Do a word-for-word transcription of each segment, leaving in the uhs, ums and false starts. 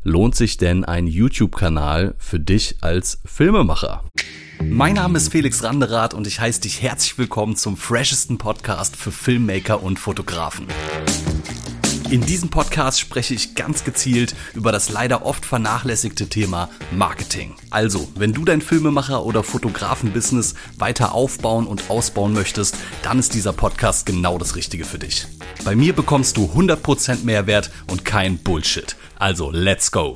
Lohnt sich denn ein YouTube-Kanal für dich als Filmemacher? Mein Name ist Felix Randerath und ich heiße dich herzlich willkommen zum freshesten Podcast für Filmmaker und Fotografen. In diesem Podcast spreche ich ganz gezielt über das leider oft vernachlässigte Thema Marketing. Also, wenn du dein Filmemacher- oder Fotografen-Business weiter aufbauen und ausbauen möchtest, dann ist dieser Podcast genau das Richtige für dich. Bei mir bekommst du hundert Prozent Mehrwert und kein Bullshit. Also, let's go!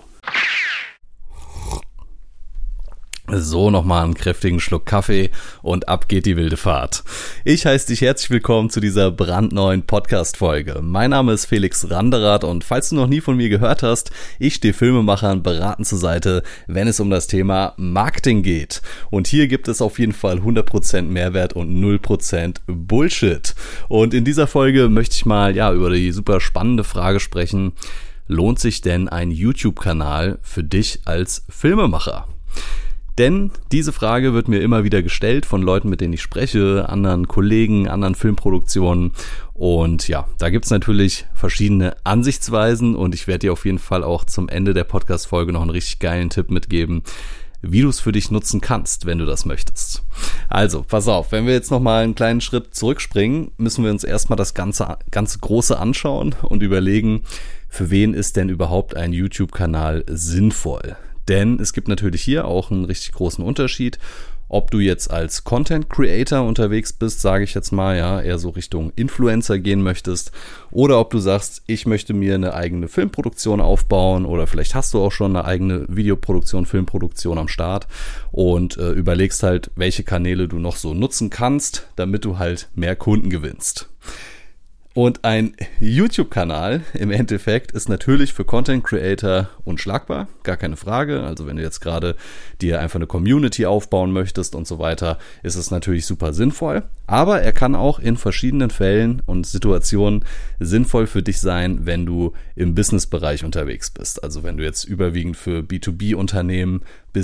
So, nochmal einen kräftigen Schluck Kaffee und ab geht die wilde Fahrt. Ich heiße dich herzlich willkommen zu dieser brandneuen Podcast-Folge. Mein Name ist Felix Randerath und falls du noch nie von mir gehört hast, ich stehe Filmemachern beratend zur Seite, wenn es um das Thema Marketing geht. Und hier gibt es auf jeden Fall hundert Prozent Mehrwert und null Prozent Bullshit. Und in dieser Folge möchte ich mal ja über die super spannende Frage sprechen: Lohnt sich denn ein YouTube-Kanal für dich als Filmemacher? Denn diese Frage wird mir immer wieder gestellt von Leuten, mit denen ich spreche, anderen Kollegen, anderen Filmproduktionen. Und ja, da gibt's natürlich verschiedene Ansichtsweisen und ich werde dir auf jeden Fall auch zum Ende der Podcast-Folge noch einen richtig geilen Tipp mitgeben, wie du es für dich nutzen kannst, wenn du das möchtest. Also, pass auf, wenn wir jetzt nochmal einen kleinen Schritt zurückspringen, müssen wir uns erstmal das ganze, ganze Große anschauen und überlegen, für wen ist denn überhaupt ein YouTube-Kanal sinnvoll? Denn es gibt natürlich hier auch einen richtig großen Unterschied, ob du jetzt als Content Creator unterwegs bist, sage ich jetzt mal, ja, eher so Richtung Influencer gehen möchtest, oder ob du sagst, ich möchte mir eine eigene Filmproduktion aufbauen oder vielleicht hast du auch schon eine eigene Videoproduktion, Filmproduktion am Start und äh, überlegst halt, welche Kanäle du noch so nutzen kannst, damit du halt mehr Kunden gewinnst. Und ein YouTube-Kanal im Endeffekt ist natürlich für Content Creator unschlagbar, gar keine Frage. Also wenn du jetzt gerade dir einfach eine Community aufbauen möchtest und so weiter, ist es natürlich super sinnvoll. Aber er kann auch in verschiedenen Fällen und Situationen sinnvoll für dich sein, wenn du im Business-Bereich unterwegs bist. Also wenn du jetzt überwiegend für B zwei B-Unternehmen,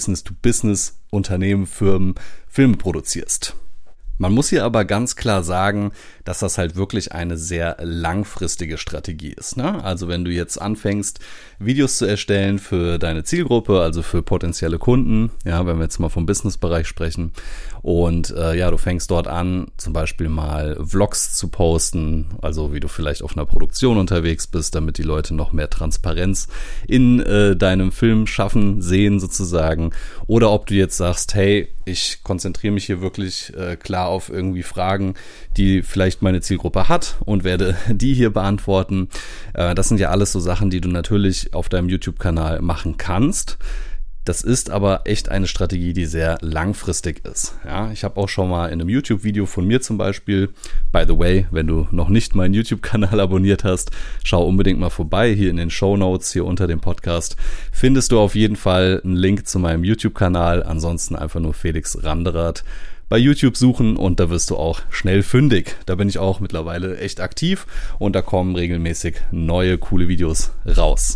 Business-to-Business-Unternehmen, Firmen Filme produzierst. Man muss hier aber ganz klar sagen, dass das halt wirklich eine sehr langfristige Strategie ist, ne? Also wenn du jetzt anfängst, Videos zu erstellen für deine Zielgruppe, also für potenzielle Kunden, ja, wenn wir jetzt mal vom Businessbereich sprechen, und äh, ja, du fängst dort an, zum Beispiel mal Vlogs zu posten, also wie du vielleicht auf einer Produktion unterwegs bist, damit die Leute noch mehr Transparenz in äh, deinem Film schaffen, sehen sozusagen, oder ob du jetzt sagst, hey, ich konzentriere mich hier wirklich äh, klar auf irgendwie Fragen, die vielleicht meine Zielgruppe hat und werde die hier beantworten. Äh, das sind ja alles so Sachen, die du natürlich auf deinem YouTube-Kanal machen kannst. Das ist aber echt eine Strategie, die sehr langfristig ist. Ja, ich habe auch schon mal in einem YouTube-Video von mir zum Beispiel, by the way, wenn du noch nicht meinen YouTube-Kanal abonniert hast, schau unbedingt mal vorbei. Hier in den Shownotes, hier unter dem Podcast, findest du auf jeden Fall einen Link zu meinem YouTube-Kanal. Ansonsten einfach nur Felix Randerath bei YouTube suchen und da wirst du auch schnell fündig. Da bin ich auch mittlerweile echt aktiv und da kommen regelmäßig neue, coole Videos raus.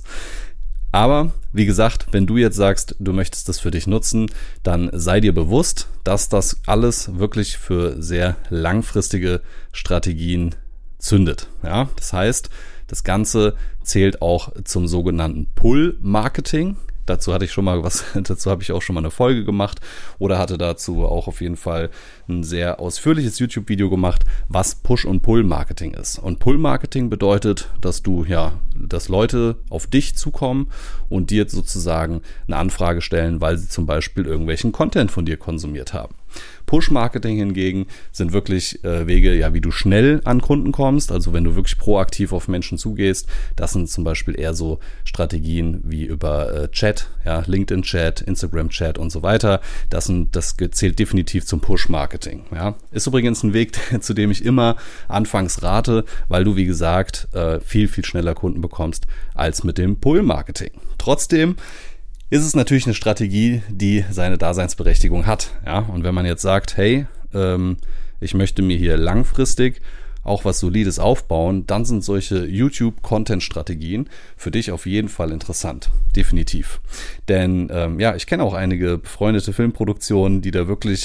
Aber wie gesagt, wenn du jetzt sagst, du möchtest das für dich nutzen, dann sei dir bewusst, dass das alles wirklich für sehr langfristige Strategien zündet. Ja, das heißt, das Ganze zählt auch zum sogenannten Pull-Marketing. Dazu hatte ich schon mal was, dazu habe ich auch schon mal eine Folge gemacht oder hatte dazu auch auf jeden Fall ein sehr ausführliches YouTube-Video gemacht, was Push- und Pull-Marketing ist. Und Pull-Marketing bedeutet, dass du, ja, dass Leute auf dich zukommen und dir sozusagen eine Anfrage stellen, weil sie zum Beispiel irgendwelchen Content von dir konsumiert haben. Push-Marketing hingegen sind wirklich äh, Wege, ja, wie du schnell an Kunden kommst, also wenn du wirklich proaktiv auf Menschen zugehst. Das sind zum Beispiel eher so Strategien wie über äh, Chat, ja, LinkedIn-Chat, Instagram-Chat und so weiter. Das sind, das zählt definitiv zum Push-Marketing. Ja. Ist übrigens ein Weg, zu dem ich immer anfangs rate, weil du, wie gesagt, äh, viel, viel schneller Kunden bekommst als mit dem Pull-Marketing. Trotzdem ist es natürlich eine Strategie, die seine Daseinsberechtigung hat. Ja? Und wenn man jetzt sagt, hey, ähm, ich möchte mir hier langfristig auch was Solides aufbauen, dann sind solche YouTube-Content-Strategien für dich auf jeden Fall interessant. Definitiv. Denn ähm, ja, ich kenne auch einige befreundete Filmproduktionen, die da wirklich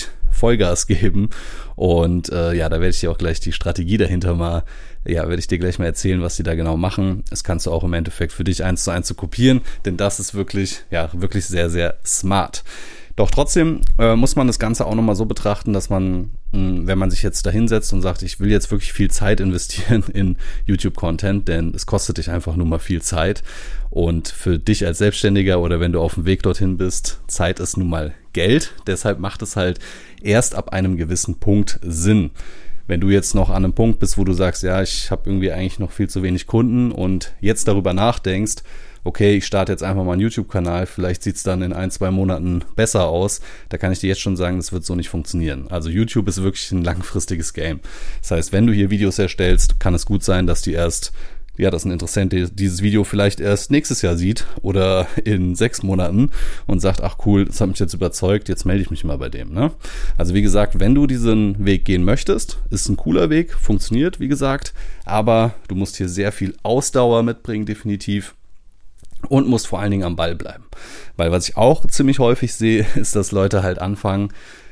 Vollgas geben. Und äh, ja, da werde ich dir auch gleich die Strategie dahinter mal, ja, werde ich dir gleich mal erzählen, was die da genau machen. Das kannst du auch im Endeffekt für dich eins zu eins zu kopieren, denn das ist wirklich, ja, wirklich sehr, sehr smart. Doch trotzdem äh, muss man das Ganze auch nochmal so betrachten, dass man, mh, wenn man sich jetzt da hinsetzt und sagt, ich will jetzt wirklich viel Zeit investieren in YouTube-Content, denn es kostet dich einfach nur mal viel Zeit. Und für dich als Selbstständiger oder wenn du auf dem Weg dorthin bist, Zeit ist nun mal Geld. Deshalb macht es halt erst ab einem gewissen Punkt Sinn. Wenn du jetzt noch an einem Punkt bist, wo du sagst, ja, ich habe irgendwie eigentlich noch viel zu wenig Kunden und jetzt darüber nachdenkst, okay, ich starte jetzt einfach mal einen YouTube-Kanal, vielleicht sieht's dann in ein, zwei Monaten besser aus, da kann ich dir jetzt schon sagen, das wird so nicht funktionieren. Also YouTube ist wirklich ein langfristiges Game. Das heißt, wenn du hier Videos erstellst, kann es gut sein, dass die erst, ja, dass ein Interessent dieses Video vielleicht erst nächstes Jahr sieht oder in sechs Monaten und sagt, ach cool, das hat mich jetzt überzeugt, jetzt melde ich mich mal bei dem, ne? Also wie gesagt, wenn du diesen Weg gehen möchtest, ist ein cooler Weg, funktioniert, wie gesagt, aber du musst hier sehr viel Ausdauer mitbringen, definitiv. Und musst vor allen Dingen am Ball bleiben. Weil was ich auch ziemlich häufig sehe, ist, dass Leute halt anfangen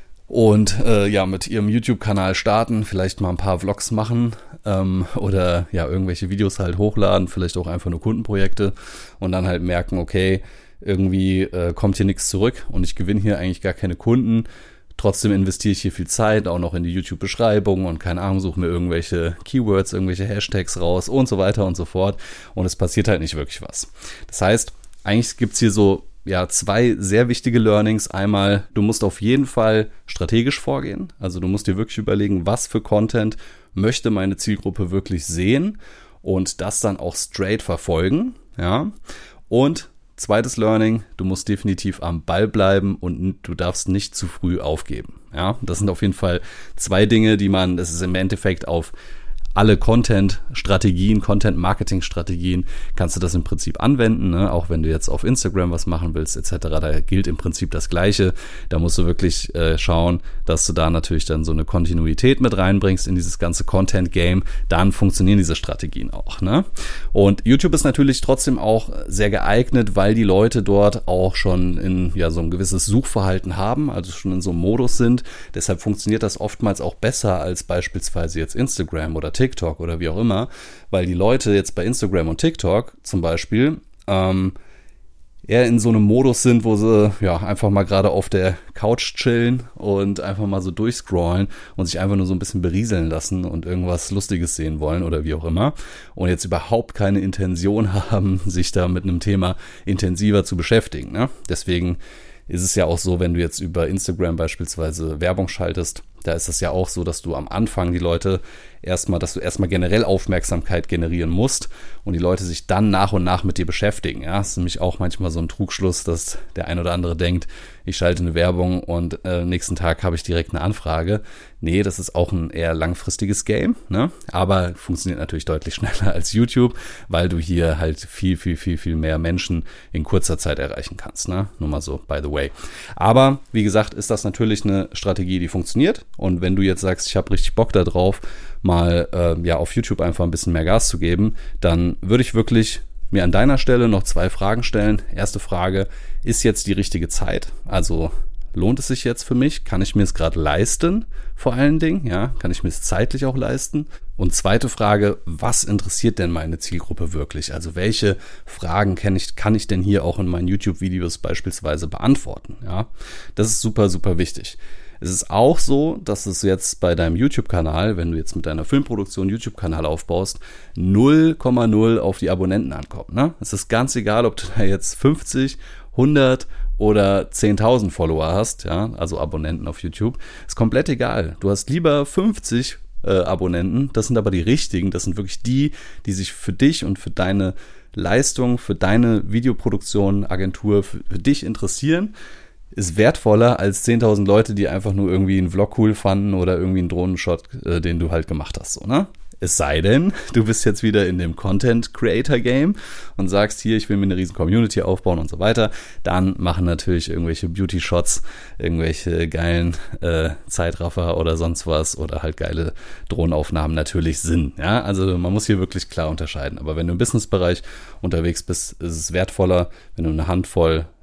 und äh, ja mit ihrem YouTube-Kanal starten, vielleicht mal ein paar Vlogs machen ähm, oder ja irgendwelche Videos halt hochladen, vielleicht auch einfach nur Kundenprojekte und dann halt merken, okay, irgendwie äh, kommt hier nichts zurück und ich gewinne hier eigentlich gar keine Kunden. Trotzdem investiere ich hier viel Zeit, auch noch in die YouTube-Beschreibung und keine Ahnung, suche mir irgendwelche Keywords, irgendwelche Hashtags raus und so weiter und so fort. Und es passiert halt nicht wirklich was. Das heißt, eigentlich gibt's hier so ja zwei sehr wichtige Learnings. Einmal, du musst auf jeden Fall strategisch vorgehen. Also du musst dir wirklich überlegen, was für Content möchte meine Zielgruppe wirklich sehen und das dann auch straight verfolgen. Ja. Und zweites Learning, du musst definitiv am Ball bleiben und du darfst nicht zu früh aufgeben. Ja, das sind auf jeden Fall zwei Dinge, die man, das ist im Endeffekt auf alle Content-Strategien, Content-Marketing-Strategien, kannst du das im Prinzip anwenden, ne? Auch wenn du jetzt auf Instagram was machen willst et cetera. Da gilt im Prinzip das Gleiche. Da musst du wirklich äh, schauen, dass du da natürlich dann so eine Kontinuität mit reinbringst in dieses ganze Content-Game. Dann funktionieren diese Strategien auch, ne? Und YouTube ist natürlich trotzdem auch sehr geeignet, weil die Leute dort auch schon in ja so ein gewisses Suchverhalten haben, also schon in so einem Modus sind. Deshalb funktioniert das oftmals auch besser als beispielsweise jetzt Instagram oder TikTok oder wie auch immer, weil die Leute jetzt bei Instagram und TikTok zum Beispiel ähm, eher in so einem Modus sind, wo sie ja einfach mal gerade auf der Couch chillen und einfach mal so durchscrollen und sich einfach nur so ein bisschen berieseln lassen und irgendwas Lustiges sehen wollen oder wie auch immer und jetzt überhaupt keine Intention haben, sich da mit einem Thema intensiver zu beschäftigen, ne? Deswegen ist es ja auch so, wenn du jetzt über Instagram beispielsweise Werbung schaltest, da ist es ja auch so, dass du am Anfang die Leute erstmal, dass du erstmal generell Aufmerksamkeit generieren musst und die Leute sich dann nach und nach mit dir beschäftigen. Ja, das ist nämlich auch manchmal so ein Trugschluss, dass der ein oder andere denkt, ich schalte eine Werbung und äh, nächsten Tag habe ich direkt eine Anfrage. Nee, das ist auch ein eher langfristiges Game, ne? Aber funktioniert natürlich deutlich schneller als YouTube, weil du hier halt viel, viel, viel, viel mehr Menschen in kurzer Zeit erreichen kannst, ne? Nur mal so, by the way. Aber wie gesagt, ist das natürlich eine Strategie, die funktioniert. Und wenn du jetzt sagst, ich habe richtig Bock da drauf, mal äh, ja auf YouTube einfach ein bisschen mehr Gas zu geben, dann würde ich wirklich mir an deiner Stelle noch zwei Fragen stellen. Erste Frage, ist jetzt die richtige Zeit? Also lohnt es sich jetzt für mich? Kann ich mir es gerade leisten? Vor allen Dingen, ja, kann ich mir es zeitlich auch leisten? Und zweite Frage, was interessiert denn meine Zielgruppe wirklich? Also welche Fragen kann ich, kann ich denn hier auch in meinen YouTube-Videos beispielsweise beantworten? Ja, das ist super, super wichtig. Es ist auch so, dass es jetzt bei deinem YouTube-Kanal, wenn du jetzt mit deiner Filmproduktion YouTube-Kanal aufbaust, null Komma null auf die Abonnenten ankommt, ne? Es ist ganz egal, ob du da jetzt fünfzig, hundert oder zehntausend Follower hast, ja, also Abonnenten auf YouTube. Ist komplett egal. Du hast lieber fünfzig äh, Abonnenten, das sind aber die richtigen, das sind wirklich die, die sich für dich und für deine Leistung, für deine Videoproduktion, Agentur, für, für dich interessieren. Ist wertvoller als zehntausend Leute, die einfach nur irgendwie einen Vlog cool fanden oder irgendwie einen Drohnenshot, äh, den du halt gemacht hast, so, ne? Es sei denn, du bist jetzt wieder in dem Content-Creator-Game und sagst, hier, ich will mir eine riesen Community aufbauen und so weiter. Dann machen natürlich irgendwelche Beauty-Shots, irgendwelche geilen äh, Zeitraffer oder sonst was oder halt geile Drohnenaufnahmen natürlich Sinn. Ja, also man muss hier wirklich klar unterscheiden. Aber wenn du im Business-Bereich unterwegs bist, ist es wertvoller, wenn du eine Handvoll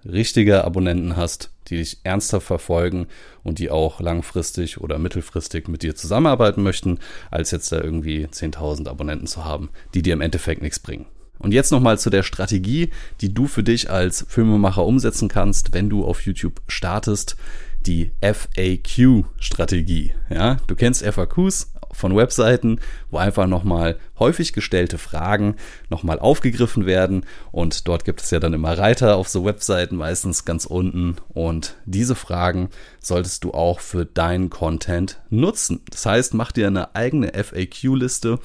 richtige Abonnenten hast, die dich ernsthaft verfolgen und die auch langfristig oder mittelfristig mit dir zusammenarbeiten möchten, als jetzt da irgendwie zehntausend Abonnenten zu haben, die dir im Endeffekt nichts bringen. Und jetzt nochmal zu der Strategie, die du für dich als Filmemacher umsetzen kannst, wenn du auf YouTube startest, die F A Q-Strategie. Ja, du kennst F A Qs von Webseiten, wo einfach nochmal häufig gestellte Fragen nochmal aufgegriffen werden, und dort gibt es ja dann immer Reiter auf so Webseiten, meistens ganz unten, und diese Fragen solltest du auch für deinen Content nutzen. Das heißt, mach dir eine eigene F A Q-Liste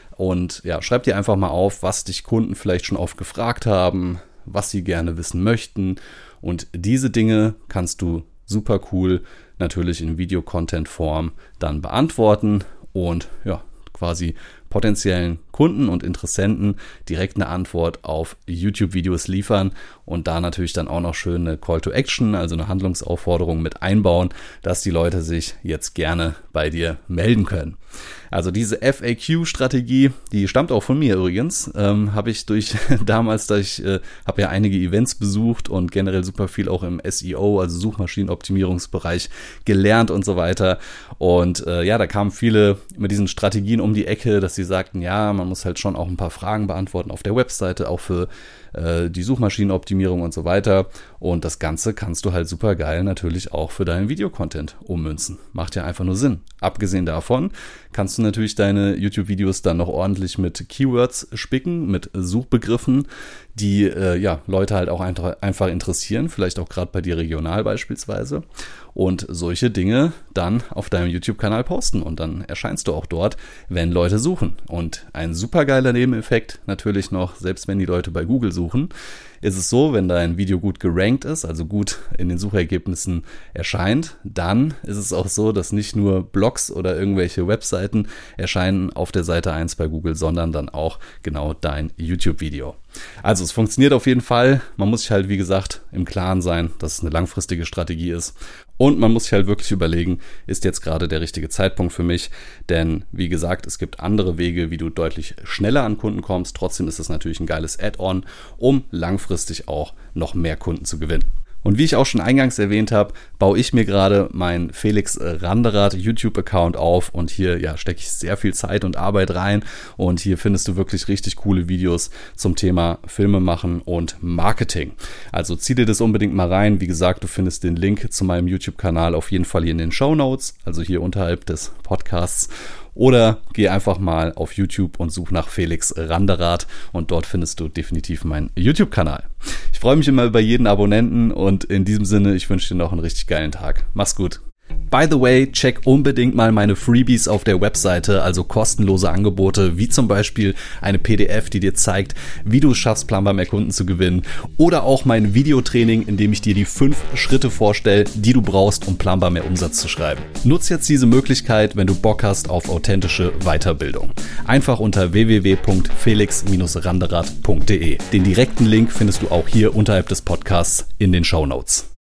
und ja, schreib dir einfach mal auf, was dich Kunden vielleicht schon oft gefragt haben, was sie gerne wissen möchten, und diese Dinge kannst du super cool natürlich in Video-Content-Form dann beantworten und ja, quasi potenziellen Kunden und Interessenten direkt eine Antwort auf YouTube-Videos liefern und da natürlich dann auch noch schön eine Call to Action, also eine Handlungsaufforderung mit einbauen, dass die Leute sich jetzt gerne bei dir melden können. Also diese F A Q-Strategie, die stammt auch von mir übrigens, ähm, habe ich durch damals, da ich äh, habe ja einige Events besucht und generell super viel auch im S E O, also Suchmaschinenoptimierungsbereich gelernt und so weiter. Und äh, ja, da kamen viele mit diesen Strategien um die Ecke, dass sie sagten, ja, man muss halt schon auch ein paar Fragen beantworten auf der Webseite, auch für äh, die Suchmaschinenoptimierung und so weiter. Und das Ganze kannst du halt super geil natürlich auch für deinen Videocontent ummünzen. Macht ja einfach nur Sinn. Abgesehen davon kannst du natürlich deine YouTube-Videos dann noch ordentlich mit Keywords spicken, mit Suchbegriffen, die äh, ja Leute halt auch einfach, einfach interessieren, vielleicht auch gerade bei dir regional beispielsweise. Und solche Dinge dann auf deinem YouTube-Kanal posten und dann erscheinst du auch dort, wenn Leute suchen. Und ein supergeiler Nebeneffekt natürlich noch, selbst wenn die Leute bei Google suchen, ist es so, wenn dein Video gut gerankt ist, also gut in den Suchergebnissen erscheint, dann ist es auch so, dass nicht nur Blogs oder irgendwelche Webseiten erscheinen auf der Seite eins bei Google, sondern dann auch genau dein YouTube-Video. Also es funktioniert auf jeden Fall. Man muss sich halt, wie gesagt, im Klaren sein, dass es eine langfristige Strategie ist. Und man muss sich halt wirklich überlegen, ist jetzt gerade der richtige Zeitpunkt für mich? Denn wie gesagt, es gibt andere Wege, wie du deutlich schneller an Kunden kommst. Trotzdem ist es natürlich ein geiles Add-on, um langfristig auch noch mehr Kunden zu gewinnen. Und wie ich auch schon eingangs erwähnt habe, baue ich mir gerade meinen Felix Randerath YouTube-Account auf und hier ja stecke ich sehr viel Zeit und Arbeit rein und hier findest du wirklich richtig coole Videos zum Thema Filme machen und Marketing. Also zieh dir das unbedingt mal rein. Wie gesagt, du findest den Link zu meinem YouTube-Kanal auf jeden Fall hier in den Shownotes, also hier unterhalb des Podcasts. Oder geh einfach mal auf YouTube und such nach Felix Randerath und dort findest du definitiv meinen YouTube-Kanal. Ich freue mich immer über jeden Abonnenten und in diesem Sinne, ich wünsche dir noch einen richtig geilen Tag. Mach's gut. By the way, check unbedingt mal meine Freebies auf der Webseite, also kostenlose Angebote, wie zum Beispiel eine P D F, die dir zeigt, wie du es schaffst, planbar mehr Kunden zu gewinnen, oder auch mein Videotraining, in dem ich dir die fünf Schritte vorstelle, die du brauchst, um planbar mehr Umsatz zu schreiben. Nutz jetzt diese Möglichkeit, wenn du Bock hast auf authentische Weiterbildung. Einfach unter w w w punkt felix Bindestrich randerath punkt de. Den direkten Link findest du auch hier unterhalb des Podcasts in den Shownotes.